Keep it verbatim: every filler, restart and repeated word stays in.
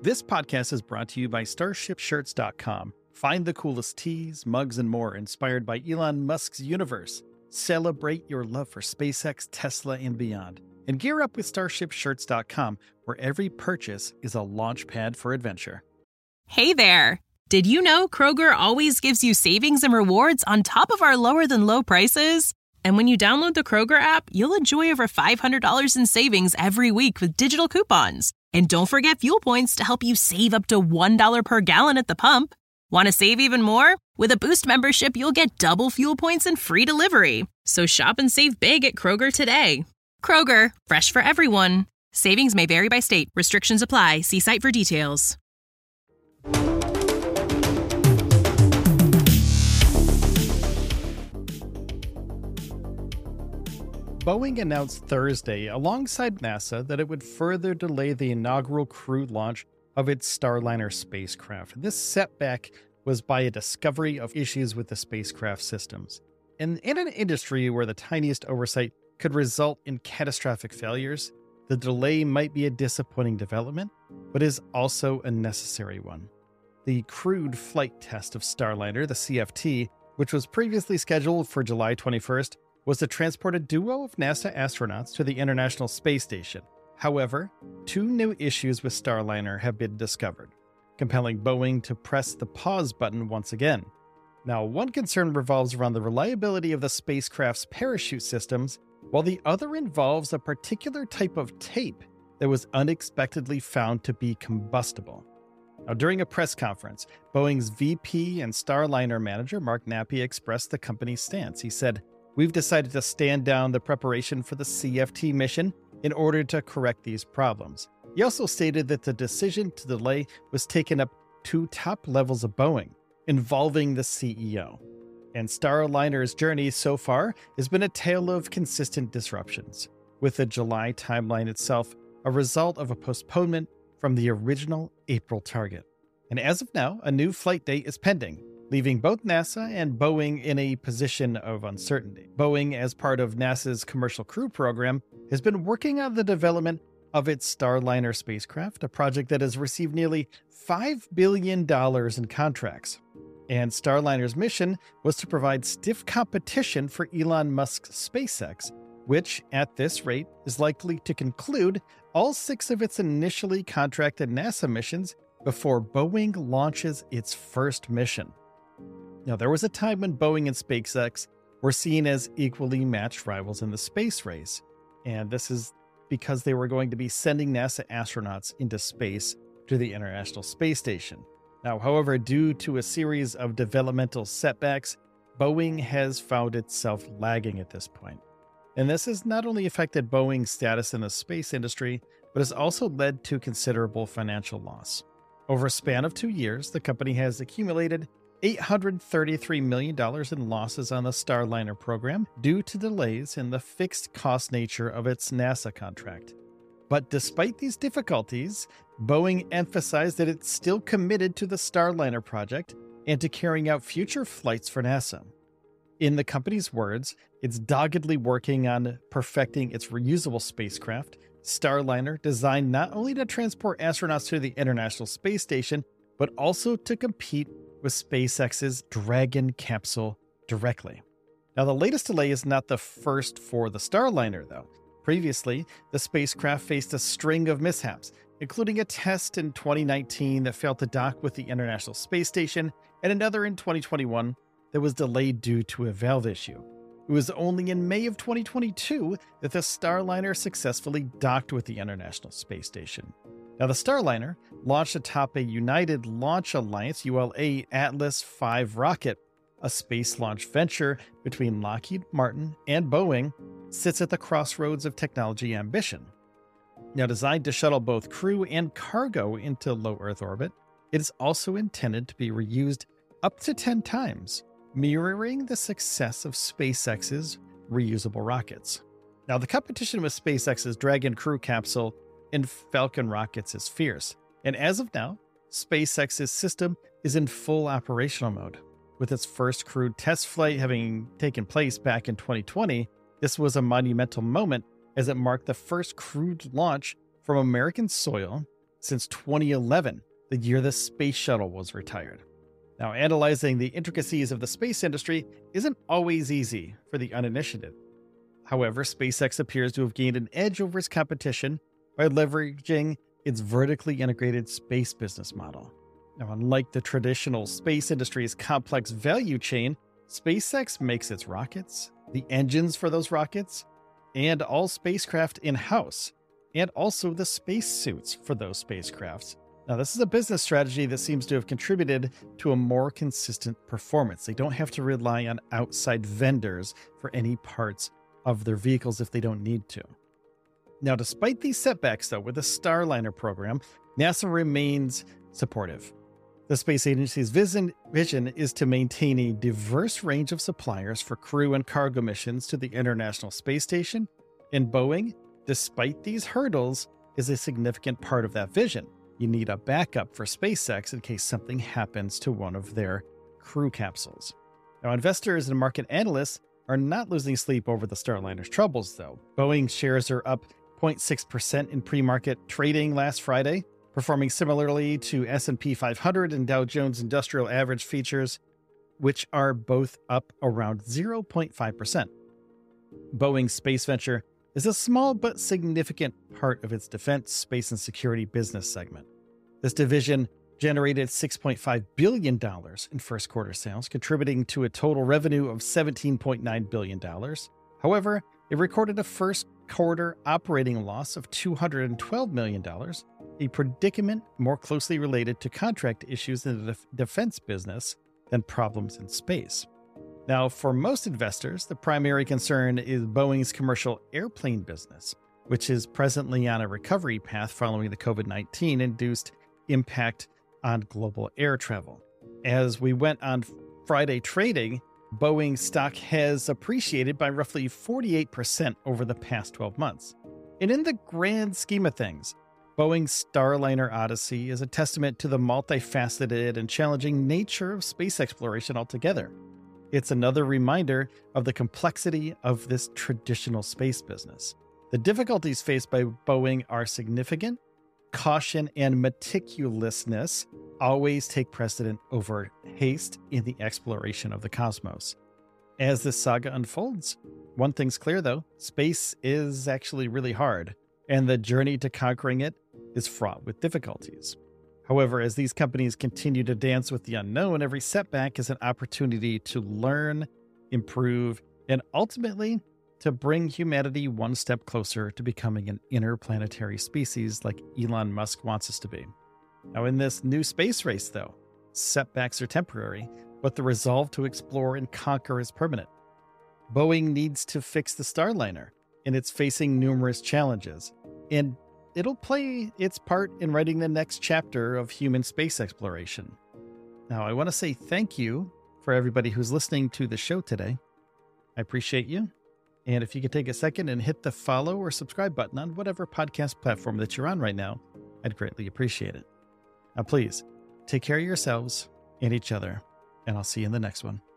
This podcast is brought to you by starship shirts dot com. Find the coolest tees, mugs, and more inspired by Elon Musk's universe. Celebrate your love for SpaceX, Tesla, and beyond. And gear up with starship shirts dot com, where every purchase is a launch pad for adventure. Hey there! Did you know Kroger always gives you savings and rewards on top of our lower-than-low prices? And when you download the Kroger app, you'll enjoy over five hundred dollars in savings every week with digital coupons. And don't forget fuel points to help you save up to one dollar per gallon at the pump. Want to save even more? With a Boost membership, you'll get double fuel points and free delivery. So shop and save big at Kroger today. Kroger, fresh for everyone. Savings may vary by state. Restrictions apply. See site for details. Boeing announced Thursday, alongside NASA, that it would further delay the inaugural crewed launch of its Starliner spacecraft. This setback was by a discovery of issues with the spacecraft systems. And in an industry where the tiniest oversight could result in catastrophic failures, the delay might be a disappointing development, but is also a necessary one. The crewed flight test of Starliner, the C F T, which was previously scheduled for July twenty-first, was to transport a duo of NASA astronauts to the International Space Station. However, two new issues with Starliner have been discovered, compelling Boeing to press the pause button once again. Now, one concern revolves around the reliability of the spacecraft's parachute systems, while the other involves a particular type of tape that was unexpectedly found to be combustible. Now, during a press conference, Boeing's V P and Starliner manager, Mark Nappy, expressed the company's stance. He said, "We've decided to stand down the preparation for the C F T mission in order to correct these problems." He also stated that the decision to delay was taken up to top levels of Boeing, involving the C E O. And Starliner's journey so far has been a tale of consistent disruptions, with the July timeline itself a result of a postponement from the original April target. And as of now, a new flight date is pending, leaving both NASA and Boeing in a position of uncertainty. Boeing, as part of NASA's Commercial Crew Program, has been working on the development of its Starliner spacecraft, a project that has received nearly five billion dollars in contracts. And Starliner's mission was to provide stiff competition for Elon Musk's SpaceX, which, at this rate, is likely to conclude all six of its initially contracted NASA missions before Boeing launches its first mission. Now, there was a time when Boeing and SpaceX were seen as equally matched rivals in the space race, and this is because they were going to be sending NASA astronauts into space to the International Space Station. Now, however, due to a series of developmental setbacks, Boeing has found itself lagging at this point. And this has not only affected Boeing's status in the space industry, but has also led to considerable financial loss. Over a span of two years, the company has accumulated eight hundred thirty-three million dollars in losses on the Starliner program due to delays in the fixed cost nature of its NASA contract. But despite these difficulties, Boeing emphasized that it's still committed to the Starliner project and to carrying out future flights for NASA. In the company's words, it's doggedly working on perfecting its reusable spacecraft, Starliner, designed not only to transport astronauts to the International Space Station, but also to compete with SpaceX's Dragon capsule directly. Now, the latest delay is not the first for the Starliner, though. Previously, the spacecraft faced a string of mishaps, including a test in twenty nineteen that failed to dock with the International Space Station, and another in twenty twenty-one that was delayed due to a valve issue. It was only in May of twenty twenty-two that the Starliner successfully docked with the International Space Station. Now, the Starliner, launched atop a United Launch Alliance U L A Atlas five rocket, a space launch venture between Lockheed Martin and Boeing, sits at the crossroads of technology ambition. Now, designed to shuttle both crew and cargo into low Earth orbit, it is also intended to be reused up to ten times, mirroring the success of SpaceX's reusable rockets. Now, the competition with SpaceX's Dragon crew capsule and Falcon rockets is fierce, and as of now, SpaceX's system is in full operational mode. With its first crewed test flight having taken place back in twenty twenty, this was a monumental moment as it marked the first crewed launch from American soil since twenty eleven, the year the space shuttle was retired. Now, analyzing the intricacies of the space industry isn't always easy for the uninitiated. However, SpaceX appears to have gained an edge over its competition by leveraging its vertically integrated space business model. Now, unlike the traditional space industry's complex value chain, SpaceX makes its rockets, the engines for those rockets, and all spacecraft in-house, and also the spacesuits for those spacecrafts. Now, this is a business strategy that seems to have contributed to a more consistent performance. They don't have to rely on outside vendors for any parts of their vehicles if they don't need to. Now, despite these setbacks, though, with the Starliner program, NASA remains supportive. The space agency's vision, vision is to maintain a diverse range of suppliers for crew and cargo missions to the International Space Station, and Boeing, despite these hurdles, is a significant part of that vision. You need a backup for SpaceX in case something happens to one of their crew capsules. Now, investors and market analysts are not losing sleep over the Starliner's troubles, though. Boeing shares are up zero point six percent in pre-market trading last Friday, performing similarly to S and P five hundred and Dow Jones Industrial Average features, which are both up around zero point five percent. Boeing's space venture is a small but significant part of its defense, space, and security business segment. This division generated six point five billion dollars in first quarter sales, contributing to a total revenue of seventeen point nine billion dollars. However, it recorded a first quarter operating loss of two hundred twelve million dollars, a predicament more closely related to contract issues in the def- defense business than problems in space. Now, for most investors, the primary concern is Boeing's commercial airplane business, which is presently on a recovery path following the covid nineteen induced impact on global air travel. As we went on Friday trading, Boeing stock has appreciated by roughly forty-eight percent over the past twelve months. And in the grand scheme of things, Boeing's Starliner Odyssey is a testament to the multifaceted and challenging nature of space exploration altogether. It's another reminder of the complexity of this traditional space business. The difficulties faced by Boeing are significant. Caution and meticulousness always take precedent over haste in the exploration of the cosmos. As this saga unfolds, one thing's clear though, space is actually really hard, and the journey to conquering it is fraught with difficulties. However, as these companies continue to dance with the unknown, every setback is an opportunity to learn, improve, and ultimately to bring humanity one step closer to becoming an interplanetary species like Elon Musk wants us to be. Now, in this new space race, though, setbacks are temporary, but the resolve to explore and conquer is permanent. Boeing needs to fix the Starliner, and it's facing numerous challenges, and it'll play its part in writing the next chapter of human space exploration. Now, I want to say thank you for everybody who's listening to the show today. I appreciate you. And if you could take a second and hit the follow or subscribe button on whatever podcast platform that you're on right now, I'd greatly appreciate it. Now, please take care of yourselves and each other, and I'll see you in the next one.